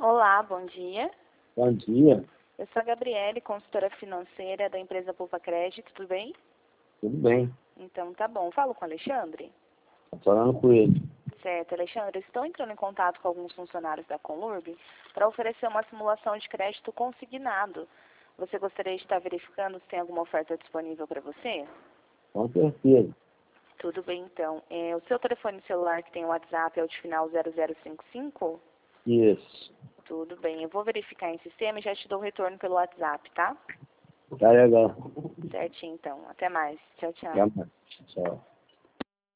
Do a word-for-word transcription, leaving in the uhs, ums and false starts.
Olá, bom dia. Bom dia, Eu sou a Gabriele, consultora financeira da empresa Poupa Crédito, tudo bem? tudo bem? Então tá bom. Falo com o Alexandre? Tô falando com ele. Certo, Alexandre, estou entrando em contato com alguns funcionários da Conlurb para oferecer uma simulação de crédito consignado. Você gostaria de estar verificando se tem alguma oferta disponível para você? Com certeza. Tudo bem, então. É, o seu telefone celular que tem o WhatsApp é o de final zero zero cinco cinco? Isso. Tudo bem, eu vou verificar em sistema e já te dou o retorno pelo WhatsApp, tá? Tá legal. Certinho, então. Até mais. Tchau, tchau. Até mais. Tchau.